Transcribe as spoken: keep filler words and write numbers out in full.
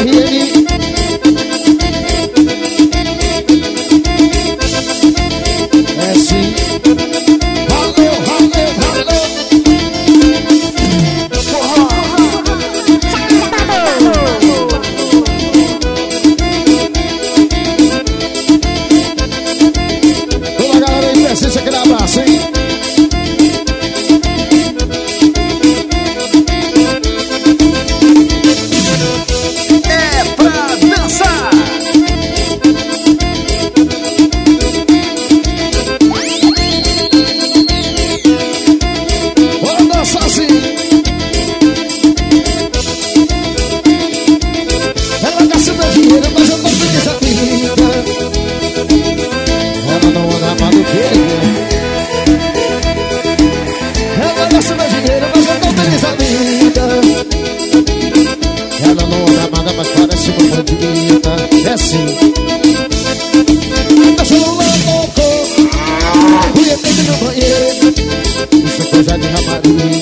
R M. É sim. Valeu, valeu, valeu. Toda a galera aí precisa aquele abraço, hein? É assim. Meu celular tocou, fui até no banheiro. Isso é coisa de rapariga.